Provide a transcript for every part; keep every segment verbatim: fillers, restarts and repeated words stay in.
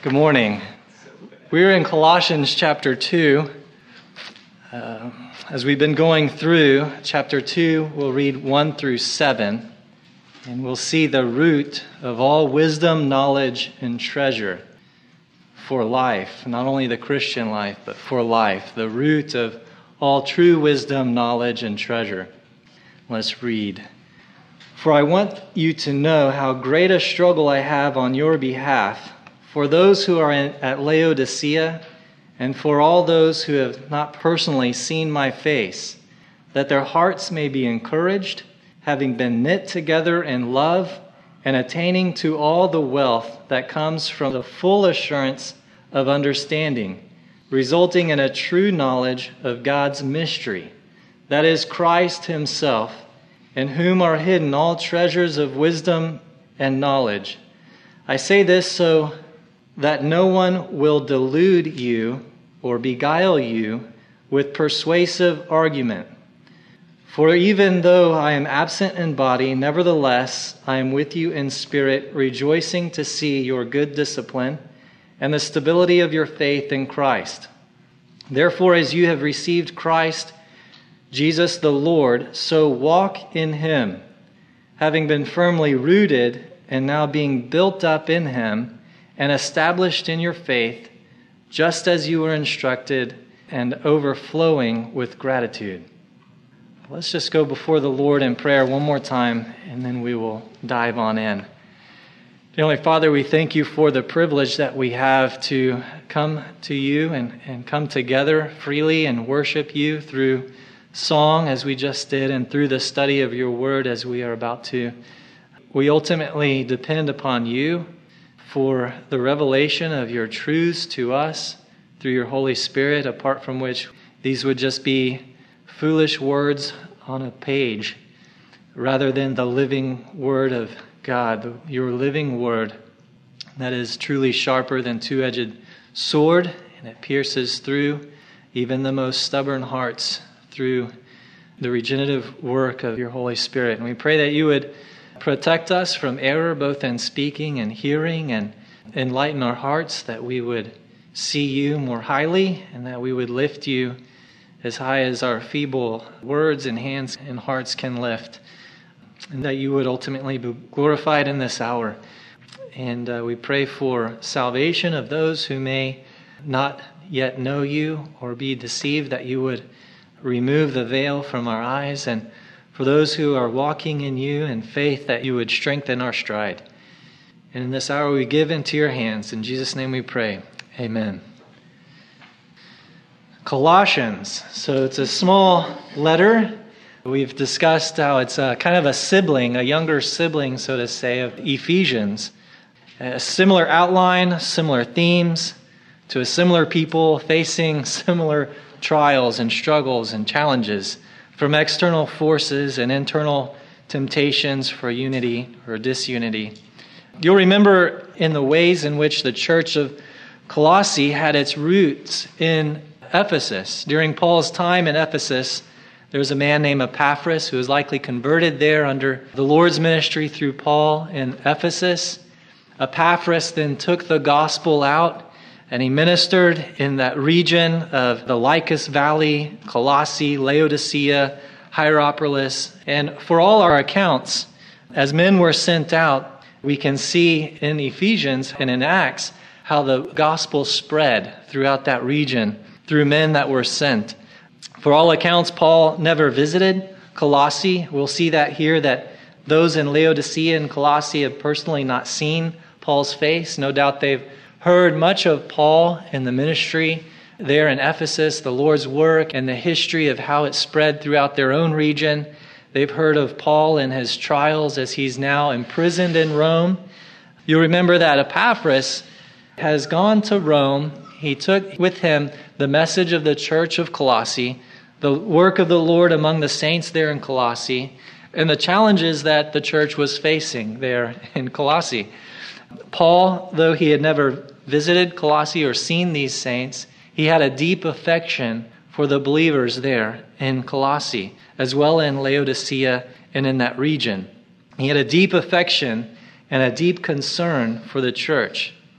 Good morning. We're in Colossians chapter two. Uh, as we've been going through chapter two, we'll read one through seven, and we'll see the root of all wisdom, knowledge, and treasure for life. Not only the Christian life, but for life. The root of all true wisdom, knowledge, and treasure. Let's read. For I want you to know how great a struggle I have on your behalf, for those who are in, at Laodicea, and for all those who have not personally seen my face, that their hearts may be encouraged, having been knit together in love, and attaining to all the wealth that comes from the full assurance of understanding, resulting in a true knowledge of God's mystery, that is Christ himself, in whom are hidden all treasures of wisdom and knowledge. I say this so that no one will delude you or beguile you with persuasive argument. For even though I am absent in body, nevertheless I am with you in spirit, rejoicing to see your good discipline and the stability of your faith in Christ. Therefore, as you have received Christ Jesus the Lord, so walk in him, having been firmly rooted and now being built up in him and established in your faith, just as you were instructed, and overflowing with gratitude. Let's just go before the Lord in prayer one more time, and then we will dive on in. Heavenly Father, we thank you for the privilege that we have to come to you and, and come together freely and worship you through song, as we just did, and through the study of your word as we are about to. We ultimately depend upon you for the revelation of your truths to us through your Holy Spirit, apart from which these would just be foolish words on a page, rather than the living word of God, your living word that is truly sharper than two-edged sword, and it pierces through even the most stubborn hearts through the regenerative work of your Holy Spirit. And we pray that you would protect us from error, both in speaking and hearing, and enlighten our hearts, that we would see you more highly, and that we would lift you as high as our feeble words and hands and hearts can lift, and that you would ultimately be glorified in this hour. And uh, we pray for salvation of those who may not yet know you or be deceived, that you would remove the veil from our eyes, and for those who are walking in you in faith, that you would strengthen our stride. And in this hour we give into your hands. In Jesus' name we pray. Amen. Colossians. So it's a small letter. We've discussed how it's a, kind of a sibling, a younger sibling, so to say, of Ephesians. A similar outline, similar themes, to a similar people facing similar trials and struggles and challenges from external forces and internal temptations for unity or disunity. You'll remember in the ways in which the church of Colossae had its roots in Ephesus. During Paul's time in Ephesus, there was a man named Epaphras who was likely converted there under the Lord's ministry through Paul in Ephesus. Epaphras then took the gospel out, and he ministered in that region of the Lycus Valley, Colossae, Laodicea, Hierapolis. And for all our accounts, as men were sent out, we can see in Ephesians and in Acts how the gospel spread throughout that region through men that were sent. For all accounts, Paul never visited Colossae. We'll see that here, that those in Laodicea and Colossae have personally not seen Paul's face. No doubt they've heard much of Paul and the ministry there in Ephesus, the Lord's work, and the history of how it spread throughout their own region. They've heard of Paul and his trials as he's now imprisoned in Rome. You'll remember that Epaphras has gone to Rome. He took with him the message of the church of Colossae, the work of the Lord among the saints there in Colossae, and the challenges that the church was facing there in Colossae. Paul, though he had never visited Colossae or seen these saints, he had a deep affection for the believers there in Colossae, as well in Laodicea and in that region. He had a deep affection and a deep concern for the church.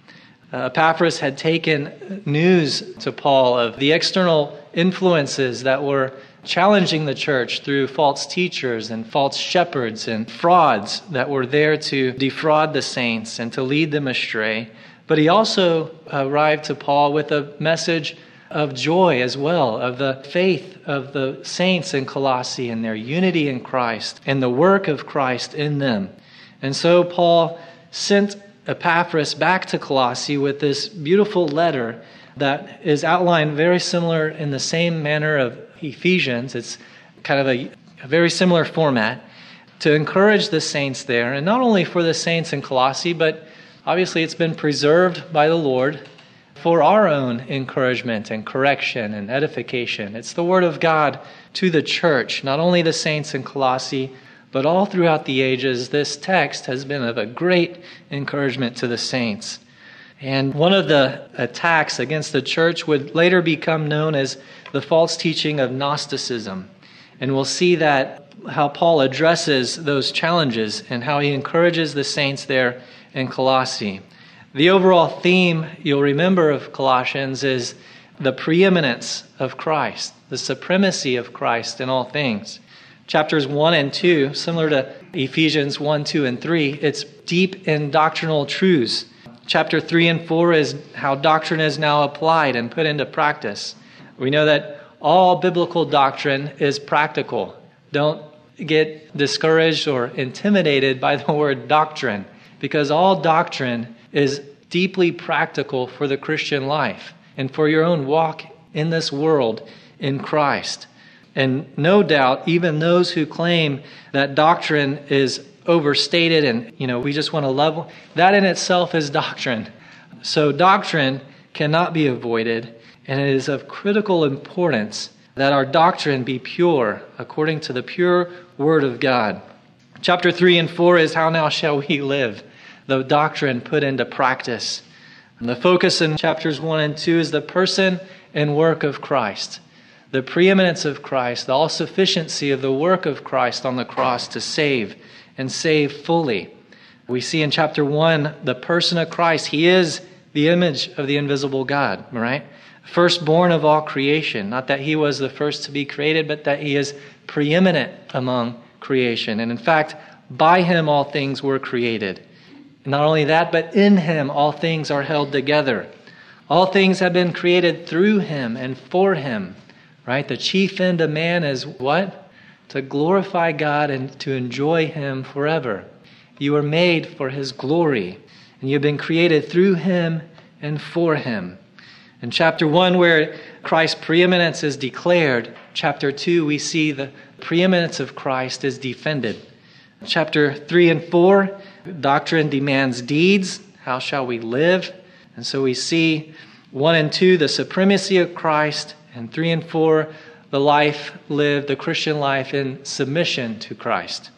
Uh, Epaphras had taken news to Paul of the external influences that were challenging the church through false teachers and false shepherds and frauds that were there to defraud the saints and to lead them astray. But he also arrived to Paul with a message of joy as well, of the faith of the saints in Colossae and their unity in Christ and the work of Christ in them. And so Paul sent Epaphras back to Colossae with this beautiful letter that is outlined very similar in the same manner of Ephesians. It's kind of a, a very similar format to encourage the saints there, and not only for the saints in Colossae, but obviously it's been preserved by the Lord for our own encouragement and correction and edification. It's the word of God to the church, not only the saints in Colossae, but all throughout the ages. This text has been of a great encouragement to the saints. And one of the attacks against the church would later become known as the false teaching of Gnosticism. And we'll see that how Paul addresses those challenges and how he encourages the saints there in Colossae. The overall theme, you'll remember, of Colossians is the preeminence of Christ, the supremacy of Christ in all things. Chapters one and two, similar to Ephesians one, two, and three, it's deep in doctrinal truths. Chapter three and four is how doctrine is now applied and put into practice. We know that all biblical doctrine is practical. Don't get discouraged or intimidated by the word doctrine, because all doctrine is deeply practical for the Christian life and for your own walk in this world in Christ. And no doubt, even those who claim that doctrine is overstated and, you know, we just want to love, that in itself is doctrine. So doctrine cannot be avoided, and it is of critical importance that our doctrine be pure, according to the pure Word of God. Chapter three and four is how now shall we live, the doctrine put into practice. And the focus in chapters one and two is the person and work of Christ, the preeminence of Christ, the all-sufficiency of the work of Christ on the cross to save and save fully. We see in chapter one the person of Christ. He is the image of the invisible God, right? Firstborn of all creation. Not that he was the first to be created, but that he is preeminent among creation. And in fact, by him all things were created. And not only that, but in him all things are held together. All things have been created through him and for him, right? The chief end of man is what? To glorify God and to enjoy him forever. You are made for his glory, and you've been created through him and for him. In chapter one, where Christ's preeminence is declared, chapter two, we see the preeminence of Christ is defended. Chapter three and four, doctrine demands deeds. How shall we live? And so we see one and two, the supremacy of Christ, and three and four, the life lived, the Christian life in submission to Christ.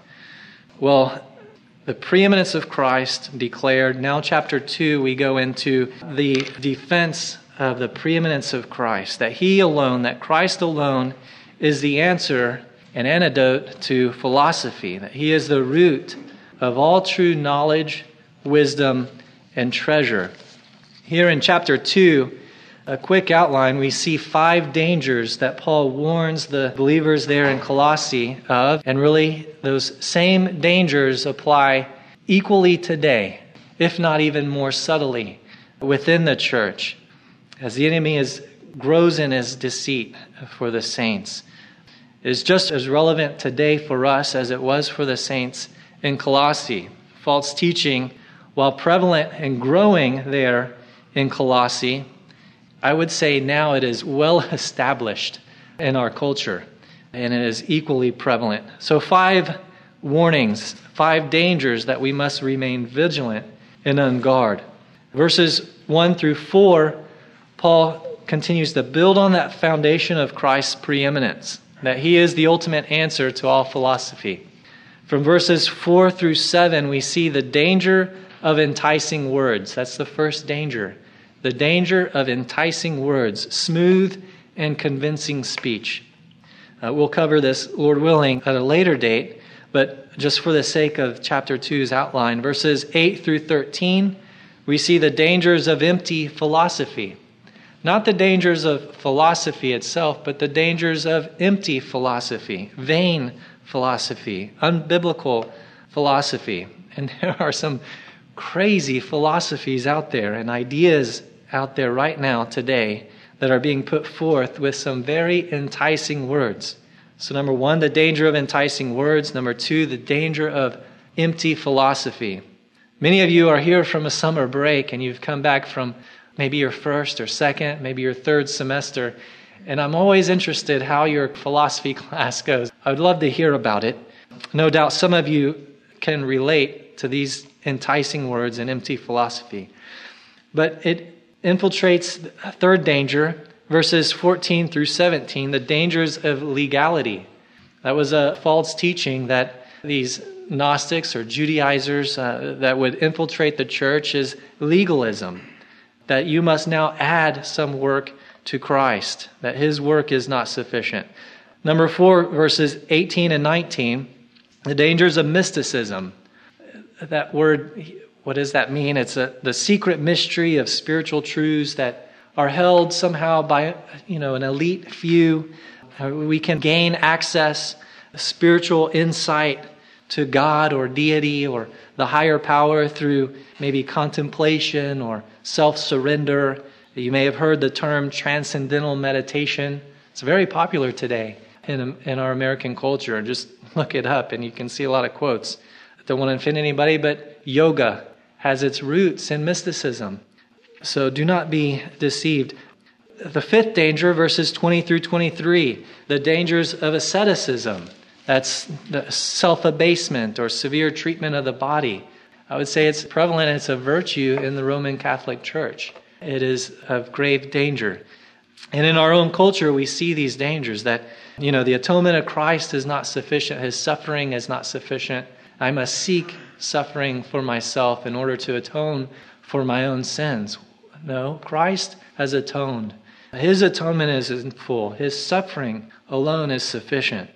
Well, the preeminence of Christ declared. Now chapter two, we go into the defense of the preeminence of Christ, that he alone, that Christ alone is the answer and antidote to philosophy, that he is the root of all true knowledge, wisdom, and treasure. Here in chapter two, a quick outline, we see five dangers that Paul warns the believers there in Colossae of, and really those same dangers apply equally today, if not even more subtly, within the church, as the enemy is, grows in his deceit for the saints. It is just as relevant today for us as it was for the saints in Colossae. False teaching, while prevalent and growing there in Colossae, I would say now it is well established in our culture, and it is equally prevalent. So five warnings, five dangers that we must remain vigilant and on guard. Verses one through four, Paul continues to build on that foundation of Christ's preeminence, that he is the ultimate answer to all philosophy. From verses four through seven, we see the danger of enticing words. That's the first danger. The danger of enticing words, smooth and convincing speech. Uh, we'll cover this, Lord willing, at a later date, but just for the sake of chapter two's outline, verses eight through thirteen, We see the dangers of empty philosophy. Not the dangers of philosophy itself, but the dangers of empty philosophy, vain philosophy, unbiblical philosophy. And there are some crazy philosophies out there and ideas out there right now today that are being put forth with some very enticing words. So number one, the danger of enticing words. Number two, the danger of empty philosophy. Many of you are here from a summer break and you've come back from maybe your first or second, maybe your third semester. And I'm always interested how your philosophy class goes. I would love to hear about it. No doubt some of you can relate to these enticing words and empty philosophy. But it infiltrates the third danger, verses fourteen through seventeen, the dangers of legality. That was a false teaching that these Gnostics or Judaizers uh, that would infiltrate the church is legalism, that you must now add some work to Christ, that his work is not sufficient. Number four, verses eighteen and nineteen, the dangers of mysticism. That word, what does that mean? It's a, the secret mystery of spiritual truths that are held somehow by, you know, an elite few. Uh, we can gain access, spiritual insight to God or deity or the higher power through maybe contemplation or self-surrender. You may have heard the term transcendental meditation. It's very popular today in, in our American culture. Just look it up and you can see a lot of quotes. I don't want to offend anybody, but yoga has its roots in mysticism. So do not be deceived. The fifth danger, verses twenty through twenty-three, the dangers of asceticism. That's the self-abasement or severe treatment of the body. I would say it's prevalent, it's a virtue in the Roman Catholic Church. It is of grave danger. And in our own culture, we see these dangers that, you know, the atonement of Christ is not sufficient. His suffering is not sufficient. I must seek suffering for myself in order to atone for my own sins. No, Christ has atoned. His atonement is in full. His suffering alone is sufficient.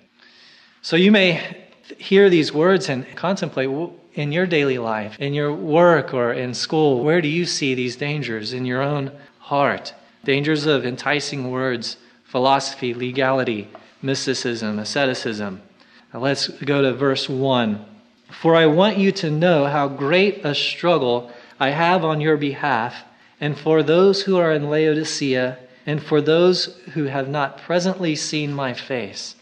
So you may hear these words and contemplate in your daily life, in your work or in school, where do you see these dangers in your own heart? Dangers of enticing words, philosophy, legality, mysticism, asceticism. Now let's go to verse one. For I want you to know how great a struggle I have on your behalf, and for those who are in Laodicea, and for those who have not presently seen my face.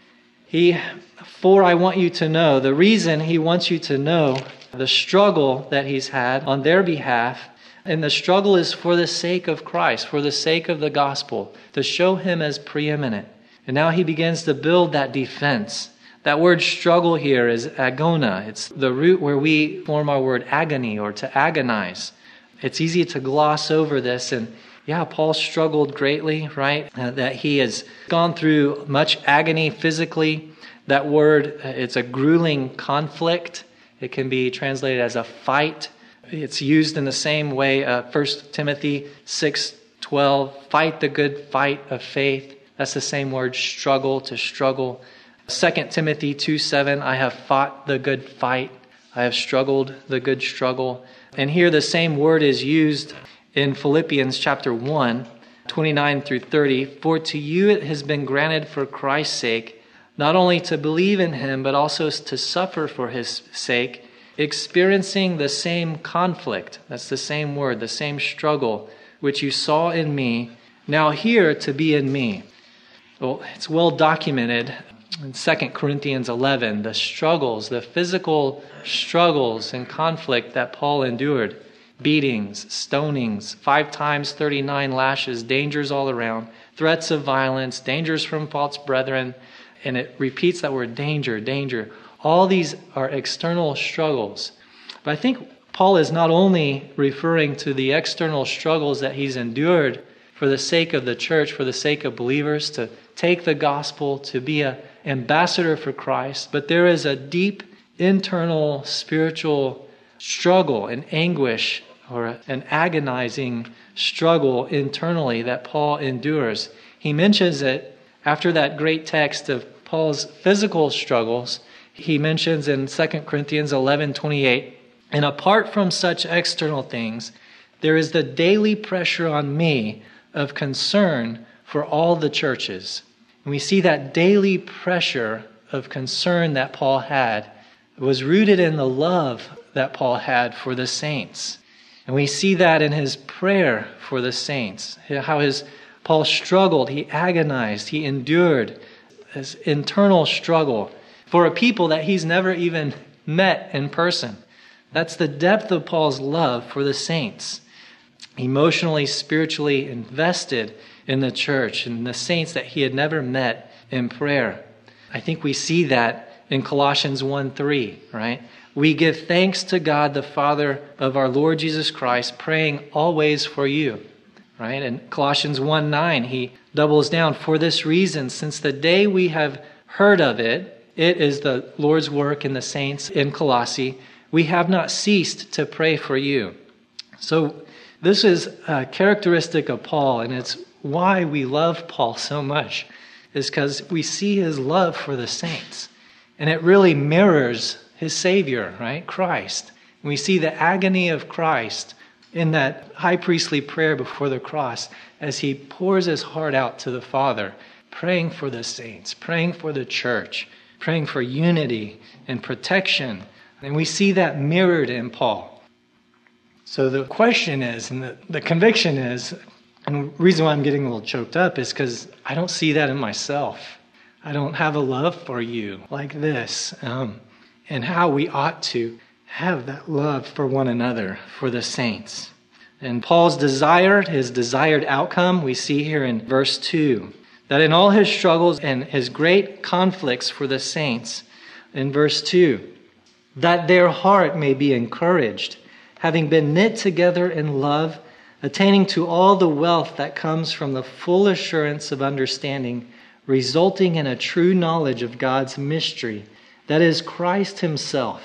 He, for I want you to know, the reason he wants you to know the struggle that he's had on their behalf, and the struggle is for the sake of Christ, for the sake of the gospel, to show him as preeminent. And now he begins to build that defense. That word struggle here is agona. It's the root where we form our word agony or to agonize. It's easy to gloss over this. And yeah, Paul struggled greatly, right? Uh, that he has gone through much agony physically. That word, it's a grueling conflict. It can be translated as a fight. It's used in the same way, uh, First Timothy six twelve, fight the good fight of faith. That's the same word, struggle, to struggle. Second Timothy two seven, I have fought the good fight. I have struggled the good struggle. And here the same word is used in Philippians chapter one, twenty-nine through thirty. For to you it has been granted for Christ's sake, not only to believe in him, but also to suffer for his sake, experiencing the same conflict. That's the same word, the same struggle, which you saw in me, now here to be in me. Well, it's well documented in Second Corinthians eleven, the struggles, the physical struggles and conflict that Paul endured. Beatings, stonings, five times thirty-nine lashes, dangers all around, threats of violence, dangers from false brethren. And it repeats that word, danger, danger. All these are external struggles. But I think Paul is not only referring to the external struggles that he's endured for the sake of the church, for the sake of believers, to take the gospel, to be an ambassador for Christ, but there is a deep internal spiritual struggle and anguish, or an agonizing struggle internally that Paul endures. He mentions it after that great text of Paul's physical struggles. He mentions in Second Corinthians eleven twenty-eight, And apart from such external things, there is the daily pressure on me of concern for all the churches. And we see that daily pressure of concern that Paul had was rooted in the love that Paul had for the saints. And we see that in his prayer for the saints, how his Paul struggled, he agonized, he endured his internal struggle for a people that he's never even met in person. That's the depth of Paul's love for the saints. Emotionally, spiritually invested in the church and the saints that he had never met in prayer. I think we see that in Colossians one three, right? We give thanks to God, the Father of our Lord Jesus Christ, praying always for you, right? And Colossians one nine, he doubles down, for this reason, since the day we have heard of it, it is the Lord's work in the saints in Colossae, we have not ceased to pray for you. So this is a characteristic of Paul, and it's why we love Paul so much, is because we see his love for the saints. And it really mirrors his Savior, right? Christ. And we see the agony of Christ in that high priestly prayer before the cross as he pours his heart out to the Father, praying for the saints, praying for the church, praying for unity and protection. And we see that mirrored in Paul. So the question is, and the, the conviction is, and the reason why I'm getting a little choked up is because I don't see that in myself. I don't have a love for you like this, um, and how we ought to have that love for one another, for the saints. And Paul's desire, his desired outcome, we see here in verse two, that in all his struggles and his great conflicts for the saints, in verse two, that their heart may be encouraged, having been knit together in love, attaining to all the wealth that comes from the full assurance of understanding, resulting in a true knowledge of God's mystery, that is Christ himself.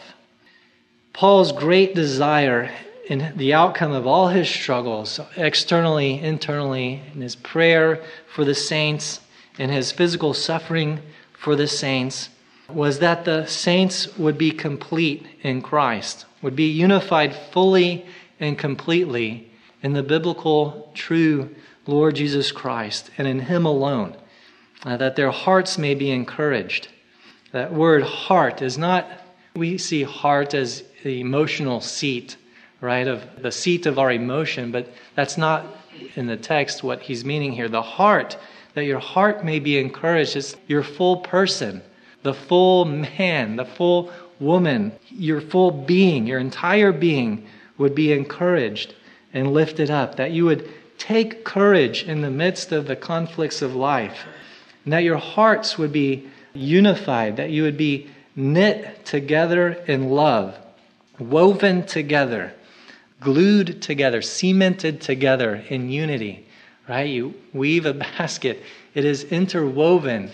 Paul's great desire in the outcome of all his struggles, externally, internally, in his prayer for the saints, in his physical suffering for the saints, was that the saints would be complete in Christ, would be unified fully and completely in the biblical, true Lord Jesus Christ and in him alone. Uh, that their hearts may be encouraged. That word heart is not, we see heart as the emotional seat, right, of the seat of our emotion, but that's not in the text what he's meaning here. The heart, that your heart may be encouraged, is your full person, the full man, the full woman, your full being, your entire being would be encouraged and lifted up, that you would take courage in the midst of the conflicts of life, and that your hearts would be unified, that you would be knit together in love, woven together, glued together, cemented together in unity, right? You weave a basket, it is interwoven.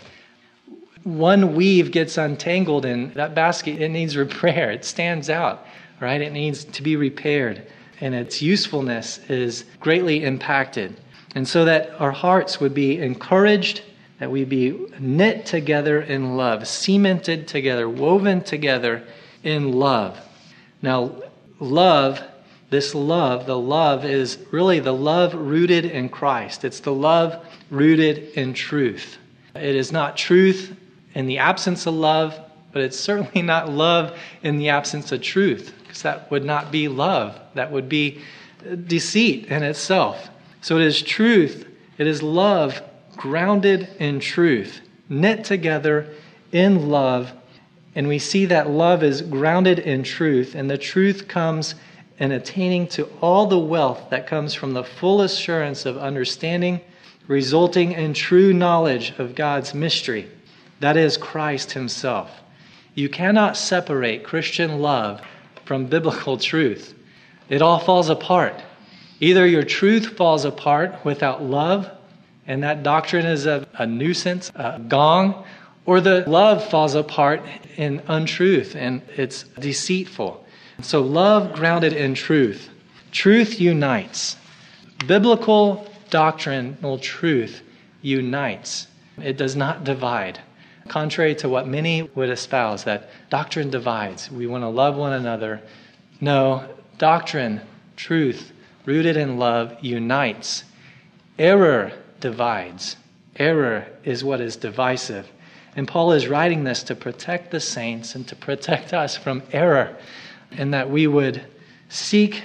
One weave gets untangled and that basket, it needs repair. It stands out, right? It needs to be repaired, and its usefulness is greatly impacted. And so that our hearts would be encouraged, that we be knit together in love, cemented together, woven together in love. Now, love, this love, the love is really the love rooted in Christ. It's the love rooted in truth. It is not truth in the absence of love, but it's certainly not love in the absence of truth, because that would not be love. That would be deceit in itself. So it is truth, it is love grounded in truth, knit together in love. And we see that love is grounded in truth, and the truth comes in attaining to all the wealth that comes from the full assurance of understanding, resulting in true knowledge of God's mystery, that is Christ himself. You cannot separate Christian love from biblical truth. It all falls apart. Either your truth falls apart without love, and that doctrine is a, a nuisance, a gong, or the love falls apart in untruth and it's deceitful. So love grounded in truth. Truth unites. Biblical doctrinal truth unites. It does not divide. Contrary to what many would espouse, that doctrine divides. We want to love one another. No, doctrine, truth, rooted in love, unites. Error divides. Error is what is divisive. And Paul is writing this to protect the saints and to protect us from error, and that we would seek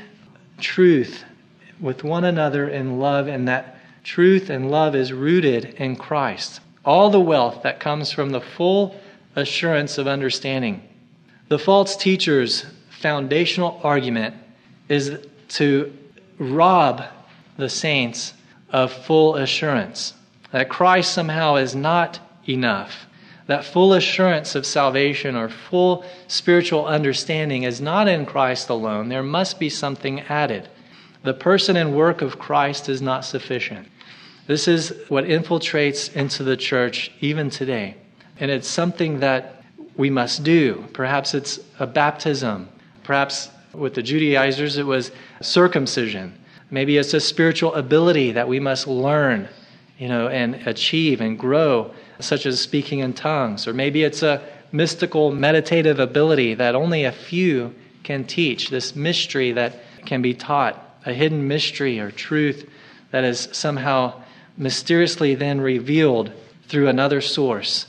truth with one another in love, and that truth and love is rooted in Christ. All the wealth that comes from the full assurance of understanding. The false teacher's foundational argument is to rob the saints of full assurance, that Christ somehow is not enough. That full assurance of salvation or full spiritual understanding is not in Christ alone. There must be something added. The person and work of Christ is not sufficient. This is what infiltrates into the church even today. And it's something that we must do. Perhaps it's a baptism. Perhaps with the Judaizers it was circumcision. Maybe it's a spiritual ability that we must learn, you know, and achieve and grow, such as speaking in tongues. Or maybe it's a mystical meditative ability that only a few can teach, this mystery that can be taught, a hidden mystery or truth that is somehow mysteriously then revealed through another source.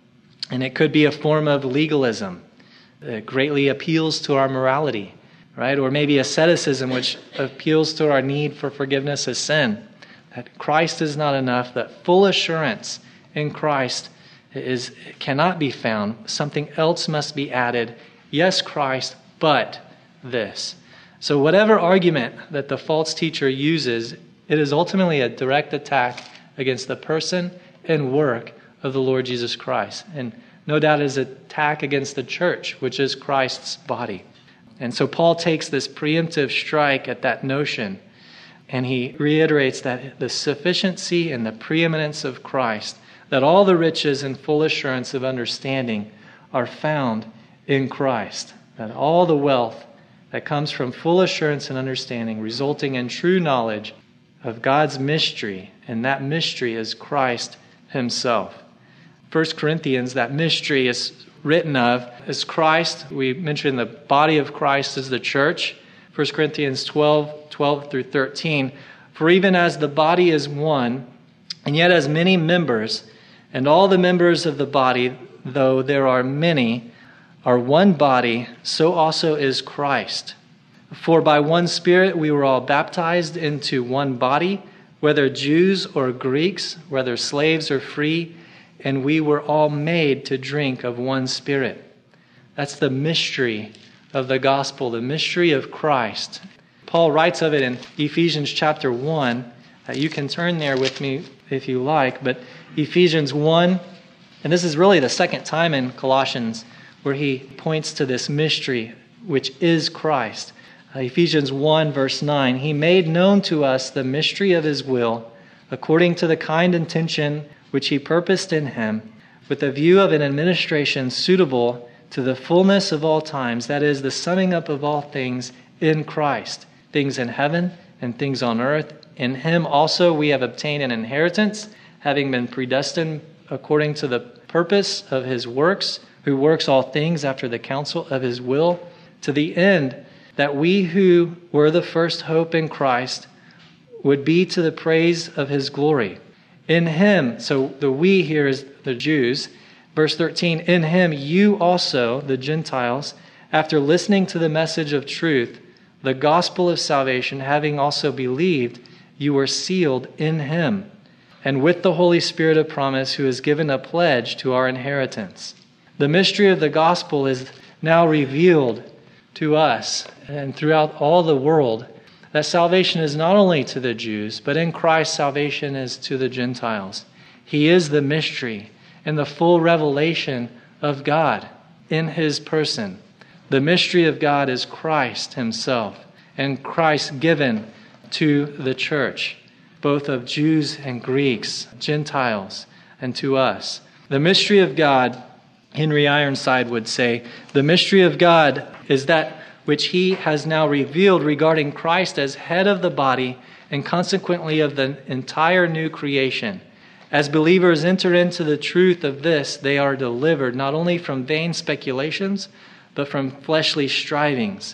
And it could be a form of legalism that greatly appeals to our morality, right? Or maybe asceticism, which appeals to our need for forgiveness of sin. That Christ is not enough, that full assurance in Christ is cannot be found. Something else must be added. Yes, Christ, but this. So whatever argument that the false teacher uses, it is ultimately a direct attack against the person and work of the Lord Jesus Christ. And no doubt it is an attack against the church, which is Christ's body. And so Paul takes this preemptive strike at that notion, and he reiterates that the sufficiency and the preeminence of Christ, that all the riches and full assurance of understanding are found in Christ. That all the wealth that comes from full assurance and understanding, resulting in true knowledge of God's mystery, and that mystery is Christ himself. First Corinthians, that mystery is written of as Christ. We mentioned the body of Christ as the church. First Corinthians twelve, twelve through thirteen. For even as the body is one, and yet has many members, and all the members of the body, though there are many, are one body, so also is Christ. For by one Spirit we were all baptized into one body, whether Jews or Greeks, whether slaves or free, and we were all made to drink of one Spirit. That's the mystery of the gospel, the mystery of Christ. Paul writes of it in Ephesians chapter one. Uh, you can turn there with me if you like, but Ephesians one, and this is really the second time in Colossians where he points to this mystery, which is Christ. Uh, Ephesians one, verse nine, he made known to us the mystery of his will, according to the kind intention which he purposed in him, with a view of an administration suitable to the fullness of all times, that is, the summing up of all things in Christ, things in heaven and things on earth. In him also we have obtained an inheritance, having been predestined according to the purpose of his works, who works all things after the counsel of his will, to the end that we who were the first hope in Christ would be to the praise of his glory. In him, so the we here is the Jews. Verse thirteen, in him you also, the Gentiles, after listening to the message of truth, the gospel of salvation, having also believed, you were sealed in him, and with the Holy Spirit of promise, who is given a pledge to our inheritance. The mystery of the gospel is now revealed to us and throughout all the world, that salvation is not only to the Jews, but in Christ salvation is to the Gentiles. He is the mystery and the full revelation of God in his person. The mystery of God is Christ himself, and Christ given to the church, both of Jews and Greeks, Gentiles, and to us. The mystery of God, Henry Ironside would say, the mystery of God is that which he has now revealed regarding Christ as head of the body and consequently of the entire new creation. As believers enter into the truth of this, they are delivered not only from vain speculations, but from fleshly strivings,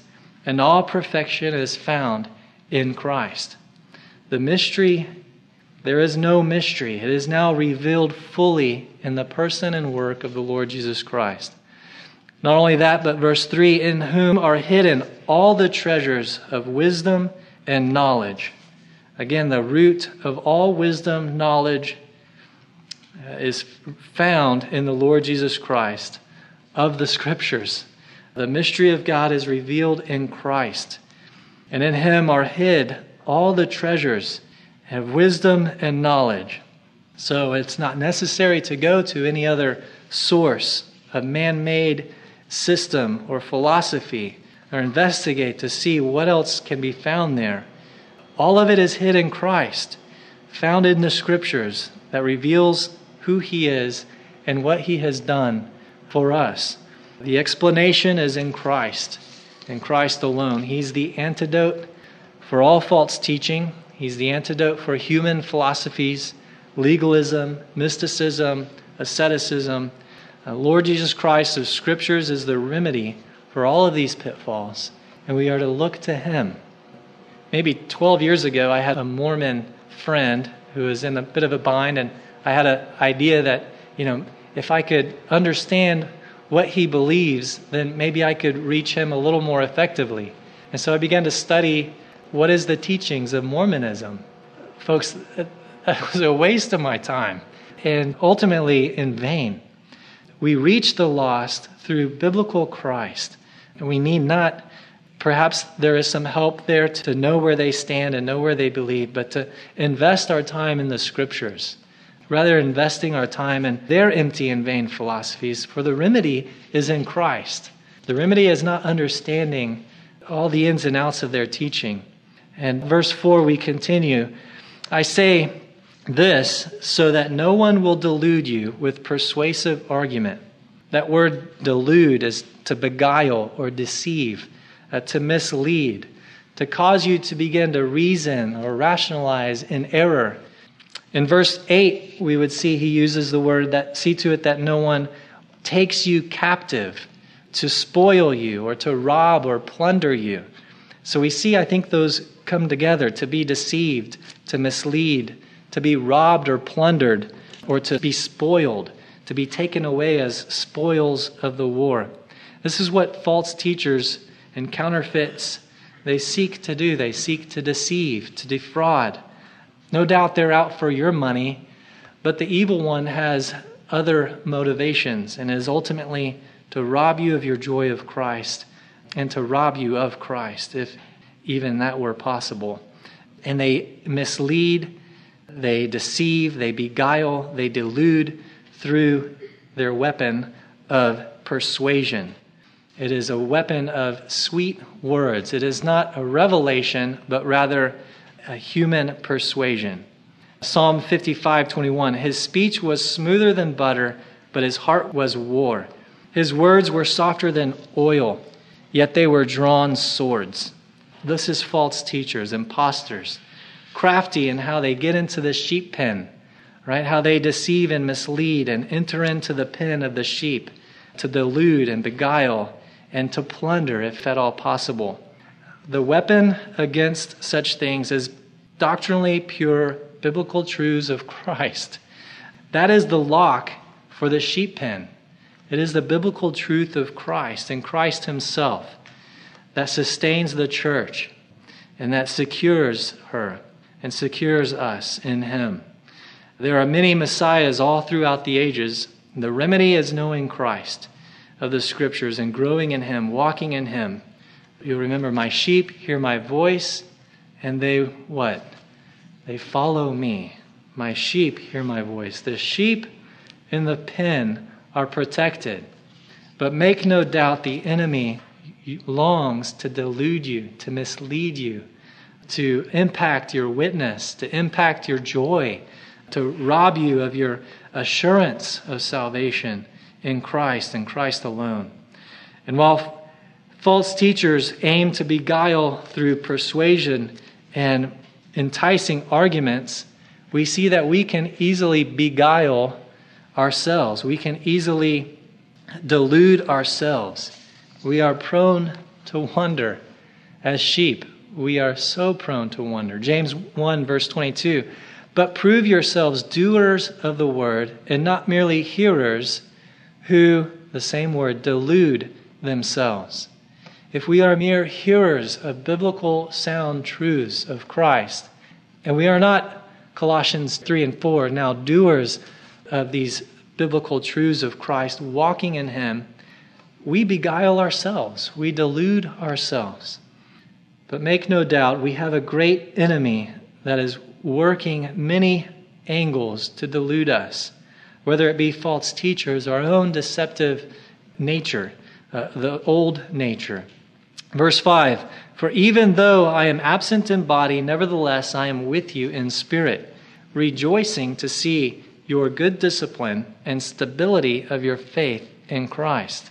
and all perfection is found in Christ. The mystery, there is no mystery. It is now revealed fully in the person and work of the Lord Jesus Christ. Not only that, but verse three, in whom are hidden all the treasures of wisdom and knowledge. Again, the root of all wisdom, knowledge is found in the Lord Jesus Christ of the Scriptures. The mystery of God is revealed in Christ. And in him are hid all the treasures of wisdom and knowledge. So it's not necessary to go to any other source of man-made system or philosophy or investigate to see what else can be found there. All of it is hid in Christ, found in the Scriptures that reveals who he is and what he has done for us. The explanation is in Christ, in Christ alone. He's the antidote for all false teaching. He's the antidote for human philosophies, legalism, mysticism, asceticism. Uh, Lord Jesus Christ of Scriptures is the remedy for all of these pitfalls, and we are to look to him. Maybe twelve years ago, I had a Mormon friend who was in a bit of a bind, and I had an idea that, you know, if I could understand what he believes, then maybe I could reach him a little more effectively. And so I began to study what is the teachings of Mormonism. Folks, that was a waste of my time, and ultimately in vain. We reach the lost through biblical Christ, and we need not, perhaps there is some help there to know where they stand and know where they believe, but to invest our time in the Scriptures, rather investing our time in their empty and vain philosophies, for the remedy is in Christ. The remedy is not understanding all the ins and outs of their teaching. And verse four, we continue, I say this so that no one will delude you with persuasive argument. That word delude is to beguile or deceive, uh, to mislead, to cause you to begin to reason or rationalize in error. In verse eight, we would see he uses the word that, see to it that no one takes you captive to spoil you or to rob or plunder you. So we see, I think, those come together, to be deceived, to mislead, to be robbed or plundered, or to be spoiled, to be taken away as spoils of the war. This is what false teachers and counterfeits, they seek to do. They seek to deceive, to defraud. No doubt they're out for your money, but the evil one has other motivations and is ultimately to rob you of your joy of Christ and to rob you of Christ, if even that were possible. And they mislead, they deceive, they beguile, they delude through their weapon of persuasion. It is a weapon of sweet words. It is not a revelation, but rather a human persuasion. Psalm fifty-five twenty-one, his speech was smoother than butter, but his heart was war. His words were softer than oil, yet they were drawn swords. This is false teachers, imposters, crafty in how they get into the sheep pen, right? How they deceive and mislead and enter into the pen of the sheep to delude and beguile and to plunder, if at all possible. The weapon against such things is doctrinally pure biblical truths of Christ. That is the lock for the sheep pen. It is the biblical truth of Christ and Christ himself that sustains the church and that secures her and secures us in him. There are many messiahs all throughout the ages. The remedy is knowing Christ of the Scriptures and growing in him, walking in him. You remember, my sheep hear my voice, and they, what? They follow me. My sheep hear my voice. The sheep in the pen are protected. But make no doubt the enemy longs to delude you, to mislead you, to impact your witness, to impact your joy, to rob you of your assurance of salvation in Christ and Christ alone. And while false teachers aim to beguile through persuasion and enticing arguments, we see that we can easily beguile ourselves. We can easily delude ourselves. We are prone to wonder As sheep, we are so prone to wander. James one, verse twenty-two, but prove yourselves doers of the word and not merely hearers who, the same word, delude themselves. If we are mere hearers of biblical sound truths of Christ, and we are not, Colossians three and four, now doers of these biblical truths of Christ, walking in Him, we beguile ourselves. We delude ourselves. But make no doubt, we have a great enemy that is working many angles to delude us, whether it be false teachers, our own deceptive nature, uh, the old nature. Verse five, for even though I am absent in body, nevertheless I am with you in spirit, rejoicing to see your good discipline and stability of your faith in Christ.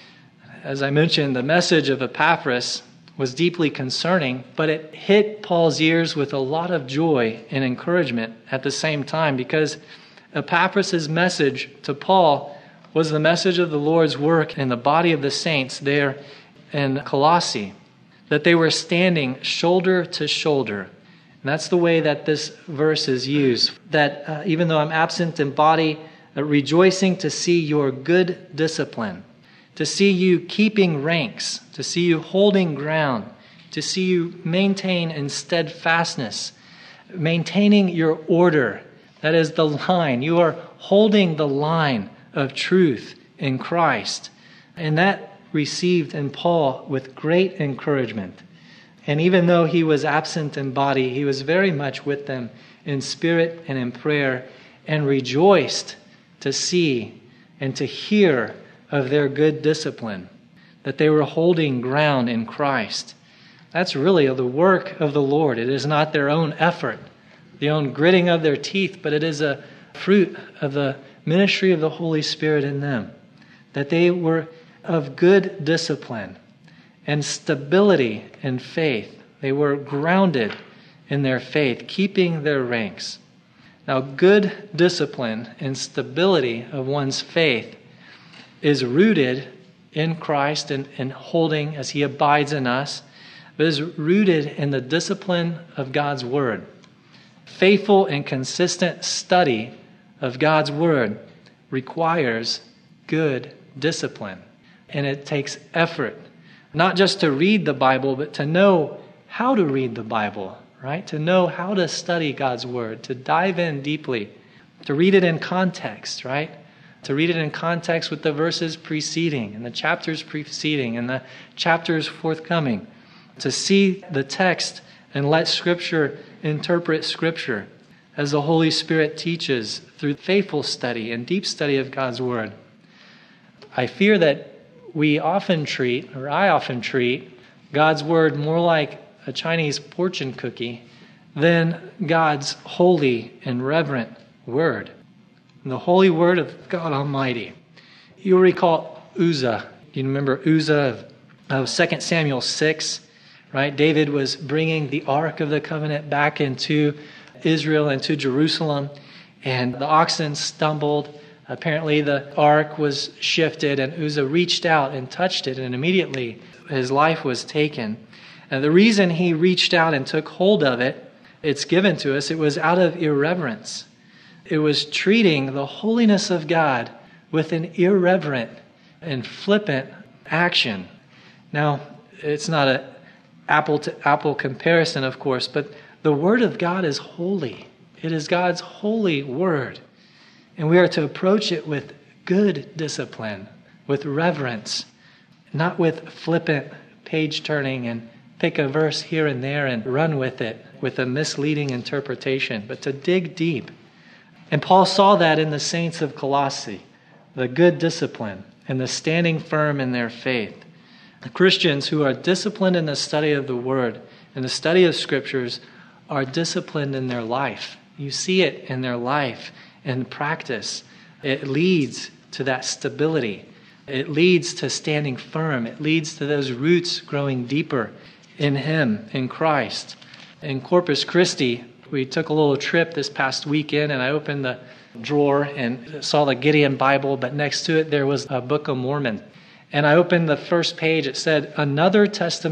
As I mentioned, the message of Epaphras was deeply concerning, but it hit Paul's ears with a lot of joy and encouragement at the same time, because Epaphras' message to Paul was the message of the Lord's work in the body of the saints there in Colossae, that they were standing shoulder to shoulder. And that's the way that this verse is used, that uh, even though I'm absent in body, uh, rejoicing to see your good discipline, to see you keeping ranks, to see you holding ground, to see you maintain in steadfastness, maintaining your order. That is the line. You are holding the line of truth in Christ. And that received in Paul with great encouragement. And even though he was absent in body, he was very much with them in spirit and in prayer, and rejoiced to see and to hear of their good discipline, that they were holding ground in Christ. That's really the work of the Lord. It is not their own effort, the own gritting of their teeth, but it is a fruit of the ministry of the Holy Spirit in them, that they were of good discipline and stability in faith. They were grounded in their faith, keeping their ranks. Now, good discipline and stability of one's faith is rooted in Christ and, and holding as He abides in us, but is rooted in the discipline of God's Word. Faithful and consistent study of God's Word requires good discipline. And it takes effort, not just to read the Bible, but to know how to read the Bible, right? To know how to study God's Word, to dive in deeply, to read it in context, right? To read it in context with the verses preceding and the chapters preceding and the chapters forthcoming. To see the text and let Scripture interpret Scripture as the Holy Spirit teaches through faithful study and deep study of God's Word. I fear that we often treat, or I often treat, God's Word more like a Chinese fortune cookie than God's holy and reverent Word. The holy Word of God Almighty. You'll recall Uzzah. You remember Uzzah of, of Second Samuel six, right? David was bringing the Ark of the Covenant back into Israel, into Jerusalem, and the oxen stumbled. Apparently the ark was shifted, and Uzzah reached out and touched it, and immediately his life was taken. And the reason he reached out and took hold of it, it's given to us, it was out of irreverence. It was treating the holiness of God with an irreverent and flippant action. Now, it's not an apple-to-apple comparison, of course, but the Word of God is holy. It is God's holy Word. And we are to approach it with good discipline, with reverence, not with flippant page turning and pick a verse here and there and run with it with a misleading interpretation, but to dig deep. And Paul saw that in the saints of Colossae, the good discipline and the standing firm in their faith. The Christians who are disciplined in the study of the Word and the study of Scriptures are disciplined in their life. You see it in their life and practice. It leads to that stability. It leads to standing firm. It leads to those roots growing deeper in Him, in Christ. In Corpus Christi, we took a little trip this past weekend, and I opened the drawer and saw the Gideon Bible, but next to it there was a Book of Mormon. And I opened the first page. It said, "Another Testament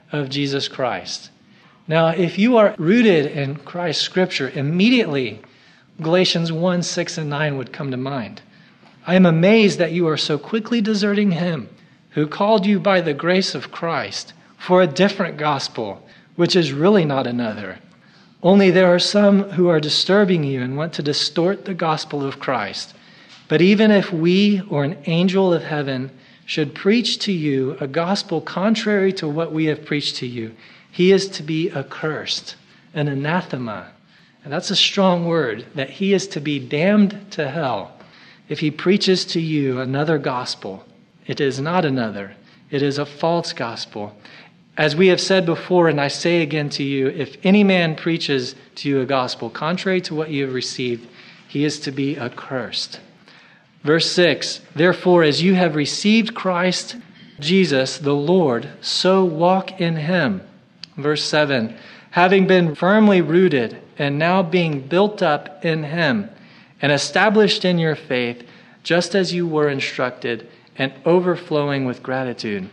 of Jesus Christ. Now, if you are rooted in Christ's Scripture, immediately Galatians one, six, and nine would come to mind. I am amazed that you are so quickly deserting him who called you by the grace of Christ for a different gospel, which is really not another. Only there are some who are disturbing you and want to distort the gospel of Christ. But even if we or an angel of heaven should preach to you a gospel contrary to what we have preached to you, he is to be accursed, an anathema. And that's a strong word, that he is to be damned to hell if he preaches to you another gospel. It is not another. It is a false gospel. As we have said before, and I say again to you, if any man preaches to you a gospel contrary to what you have received, he is to be accursed. Verse six, therefore, as you have received Christ Jesus the Lord, so walk in him. Verse seven, having been firmly rooted and now being built up in him and established in your faith, just as you were instructed, and overflowing with gratitude.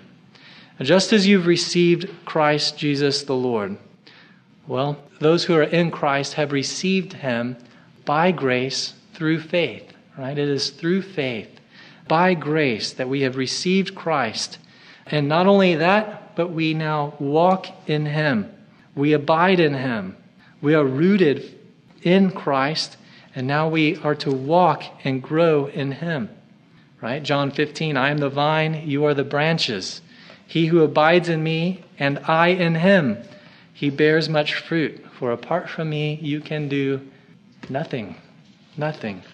Just as you've received Christ Jesus the Lord. Well, those who are in Christ have received him by grace through faith, right? It is through faith, by grace, that we have received Christ. And not only that, but we now walk in him. We abide in him. We are rooted in Christ, and now we are to walk and grow in him. Right? John fifteen, I am the vine, you are the branches. He who abides in me, and I in him, he bears much fruit. For apart from me, you can do nothing. Nothing.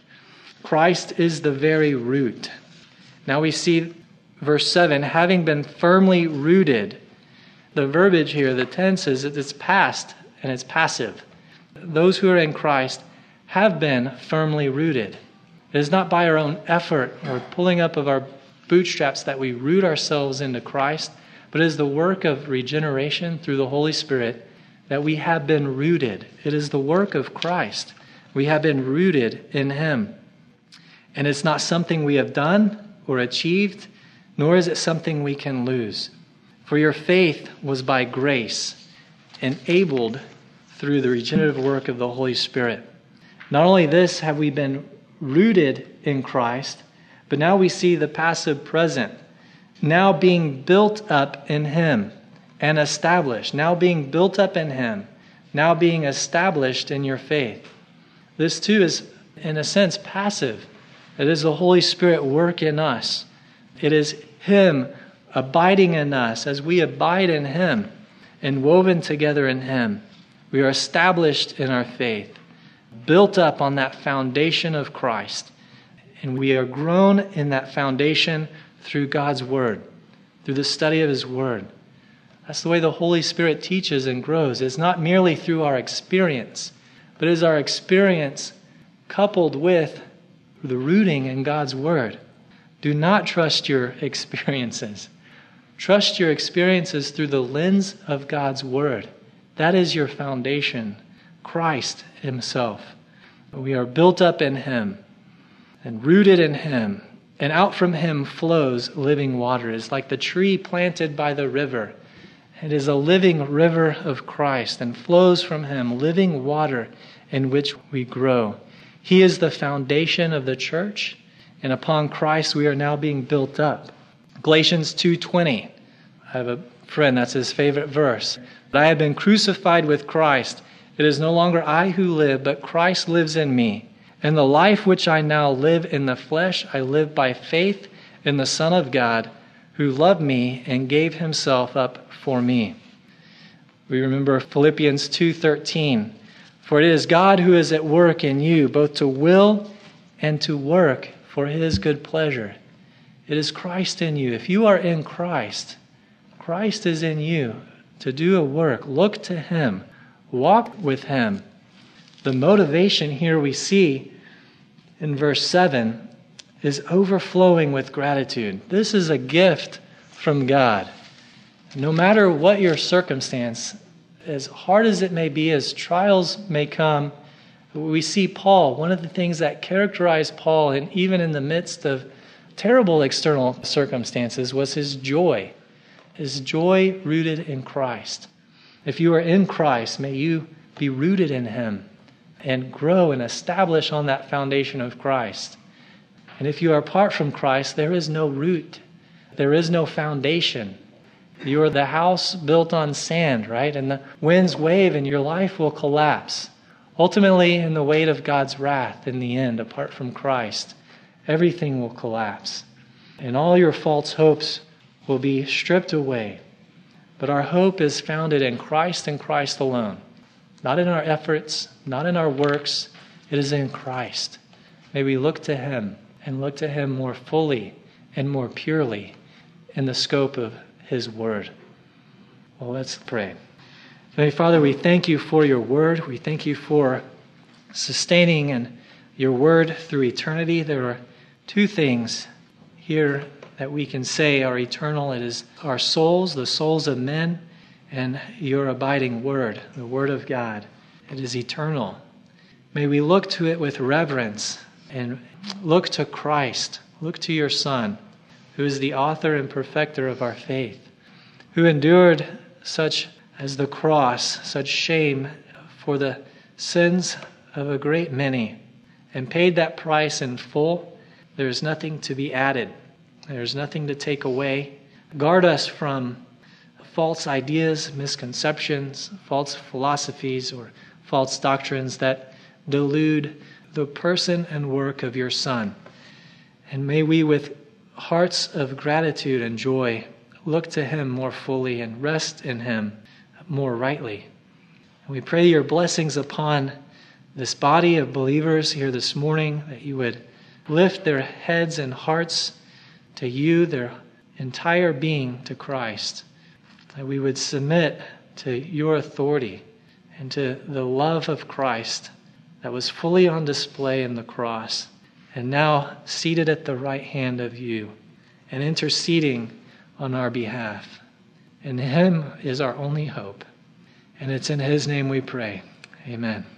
Christ is the very root. Now we see verse seven, having been firmly rooted. The verbiage here, the tense is it's past and it's passive. Those who are in Christ have been firmly rooted. It is not by our own effort or pulling up of our bootstraps that we root ourselves into Christ, but it is the work of regeneration through the Holy Spirit that we have been rooted. It is the work of Christ. We have been rooted in him. And it's not something we have done or achieved, nor is it something we can lose. For your faith was by grace, enabled through the regenerative work of the Holy Spirit. Not only this have we been rooted in Christ, but now we see the passive present, now being built up in him and established, now being built up in him, now being established in your faith. This too is, in a sense, passive. It is the Holy Spirit work in us. It is him abiding in us. As we abide in him and woven together in him, we are established in our faith, built up on that foundation of Christ. And we are grown in that foundation through God's Word, through the study of his Word. That's the way the Holy Spirit teaches and grows. It's not merely through our experience, but it is our experience coupled with the rooting in God's Word. Do not trust your experiences. Trust your experiences through the lens of God's Word. That is your foundation, Christ himself. We are built up in him and rooted in him, and out from him flows living water. It's like the tree planted by the river. It is a living river of Christ, and flows from him living water in which we grow. He is the foundation of the church, and upon Christ we are now being built up. Galatians two twenty. I have a friend, that's his favorite verse. But I have been crucified with Christ. It is no longer I who live, but Christ lives in me. And the life which I now live in the flesh, I live by faith in the Son of God, who loved me and gave himself up for me. We remember Philippians two thirteen. For it is God who is at work in you, both to will and to work for his good pleasure. It is Christ in you. If you are in Christ, Christ is in you to do a work. Look to him. Walk with him. The motivation here we see in verse seven is overflowing with gratitude. This is a gift from God. No matter what your circumstance, as hard as it may be, as trials may come, we see Paul, one of the things that characterized Paul, and even in the midst of terrible external circumstances, was his joy. is joy rooted in Christ. If you are in Christ, may you be rooted in him and grow and establish on that foundation of Christ. And if you are apart from Christ, there is no root. There is no foundation. You are the house built on sand, right? And the winds wave and your life will collapse. Ultimately, in the weight of God's wrath in the end, apart from Christ, everything will collapse. And all your false hopes will be stripped away. But our hope is founded in Christ and Christ alone. Not in our efforts, not in our works. It is in Christ. May we look to him and look to him more fully and more purely in the scope of his word. Well, let's pray. Heavenly Father, we thank you for your word. We thank you for sustaining and your word through eternity. There are two things here that we can say are eternal. It is our souls, the souls of men, and your abiding word, the word of God. It is eternal. May we look to it with reverence and look to Christ, look to your Son, who is the author and perfecter of our faith, who endured such as the cross, such shame for the sins of a great many, and paid that price in full. There is nothing to be added. There is nothing to take away. Guard us from false ideas, misconceptions, false philosophies, or false doctrines that delude the person and work of your Son. And may we, with hearts of gratitude and joy, look to him more fully and rest in him more rightly. And we pray your blessings upon this body of believers here this morning, that you would lift their heads and hearts to you, their entire being to Christ, that we would submit to your authority and to the love of Christ that was fully on display in the cross and now seated at the right hand of you and interceding on our behalf. And him is our only hope. And it's in his name we pray. Amen.